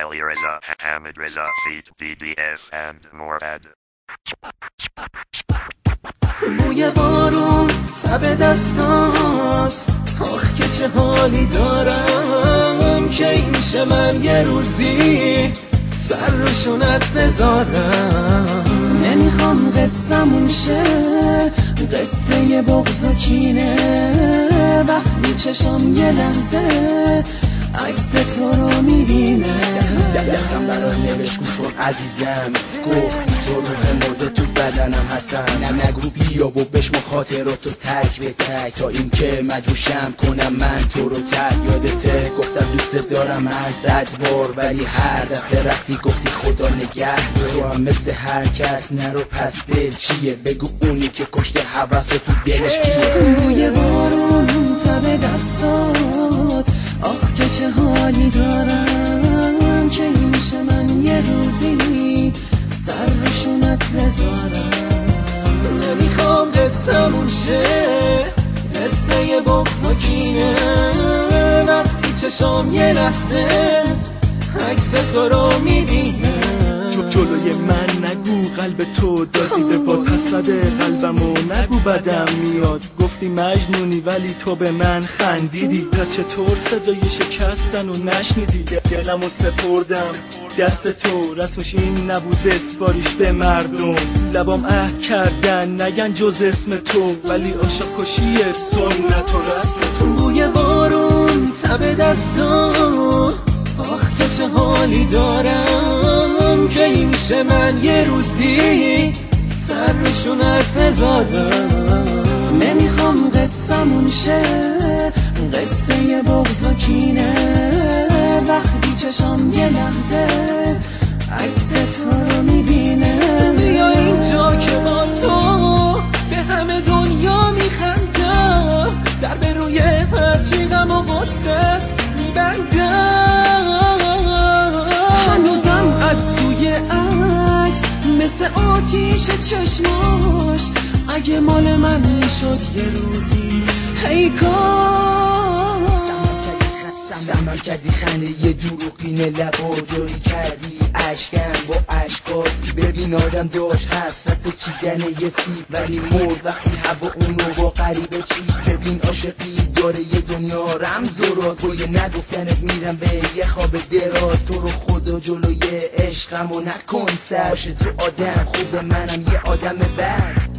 Ali Reza, Hamid Reza, Feat, DDF and Morad. بوی بارون تب دستات، آخ که چه حالی دارم، کی میشه من یه روزی سر روشونت بذارم. نمیخوام قصه‌مون شه قصه بغض و کینه، وقتی چشم یه لحظه عکس تو رو میبینه. دستم برای نوشت گوش کن عزیزم، گفت تو روح مرده تو بدنم هستم. نگو بیا و بشم خاطراتو تک به تک، تا این که مجبورشم کنم من تو رو تک. یادته گفتم دوست دارم من 100 بار، ولی هر دفعه رفتی گفتی خدا نگه. تو هم مثل هر کس نرو پس دل چیه، بگو اونی که کشته حوث تو دلش کیه. بوی بارون تب دستات، آخ که چه حالی دارم، که میشه من یه روزی سر روشونت بذارم. نمیخوام قصه‌مون شه قصه بغض و کینه، وقتی چشم یه لحظه عکس تو رو میبینه. جلوی من نگو قلب تو دادی به باد، پس نده قلبمو نگو بدم میاد. گفتی مجنونی ولی تو به من خندیدی، پس چطور صدای شکستن و نشنیدی؟ دلمو سپردم دست تو، رسمش این نبود بسپاریش به مردم. لبام عهد کردن نگن جز اسم تو، ولی عاشق کشی سنت و رسم تو. بوی بارون تب دستان، آخ که چه حالی دارم، کی میشه من یه روزی سر روشونت بذارم. نمیخوام قصه‌مون شه قصه بغض و کینه، وقتی چشم یه لحظه عکس تو رو میبینه. بیا اینجا که با تو به همه دنیا میخندم، در به روی هرچی غم و غصت میبندم. هنوزم از توی عکس مثل آتیش چشماش، اگه مال من میشد یه روزی هی کاش. سمر کردی خنده یه دروغینه، لبا جوری کردی اشکم با اشکات. ببین آدم داشت حسرت چیدن یه سیب، ولی مرد وقتی هوا اونو با غریبه چی. ببین عاشقی داره یه دنیا رمز و راز، با یه نگفتنت میرم به یه خواب دراز. تو رو خدا جلوی عشقمو نکن سر، باشه تو آدم خوب منم یه آدم بد.